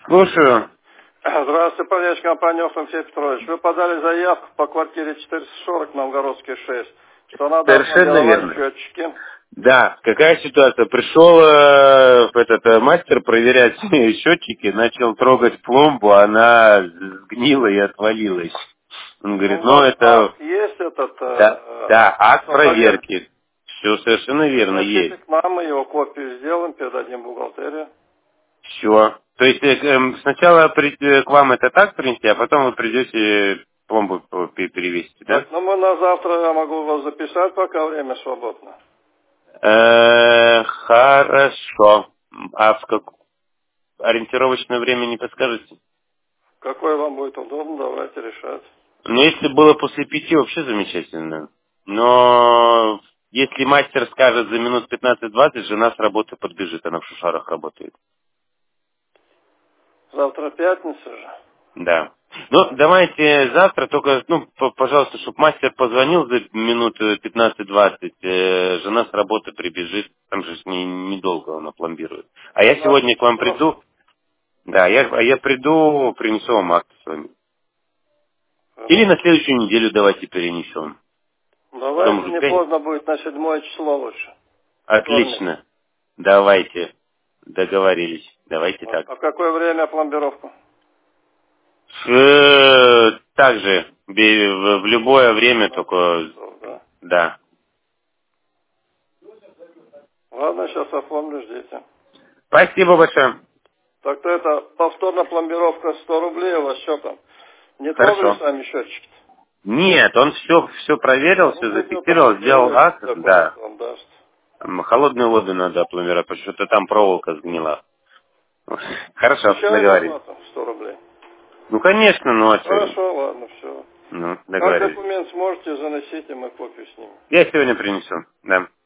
Слушаю. Здравствуйте, полнеч компания Алексей Петрович. Вы подали заявку по квартире 440, Новгородский 6, что надо Совершенно отмонтировать верно. счетчики. Да, какая ситуация? Пришел этот мастер проверять счетчики, начал трогать пломбу, она сгнила и отвалилась. Он говорит, Ну, у ну вас это... акт есть этот, Да, акт по проверке. проверки. Все совершенно верно Приносите есть. к нам, мы его копию сделаем, передадим в бухгалтерию. Все. То есть сначала к вам это так принести, а потом вы придете пломбу перевесите, да? Так, ну мы на завтра, я могу вас записать, пока время свободно. Хорошо. А ориентировочное время не подскажете? Какой вам будет удобно, давайте решать. Ну, если было после 5, вообще замечательно. Но если мастер скажет за минут 15-20, жена с работы подбежит, она в Шушарах работает. Завтра пятница же. Да. Ну, давайте завтра, только, пожалуйста, чтобы мастер позвонил за минут 15-20, жена с работы прибежит, там же недолго он опломбирует. А я 12 сегодня к вам часов. приду, да, я приду, принесу вам акт с вами. Или на следующую неделю давайте перенесем. Потом Давайте уже не поздно будет, на 7 число лучше. Вторник. Отлично. Давайте. Договорились. Давайте А так. в какое время пломбировку? Также в любое время, 12 только часов, да. да. Ладно, сейчас оформлю, ждите. Спасибо большое. Так-то это повторная пломбировка 100 рублей у вас что там? Не трогали Хорошо. сами счетчики? Нет, он все проверил, Ну, все пусть его зафиксировал, потом сделал сделает, акт, документ да. вам даст. Холодную воду надо опломбировать, потому что там проволока сгнила. Хорошо, Случайно договорились. оплата 100 рублей. Ну, конечно, ну а что? Хорошо, ладно, все. Ну, Как договорились. документ сможете, заносите, мы копию снимем. Я сегодня принесу, да.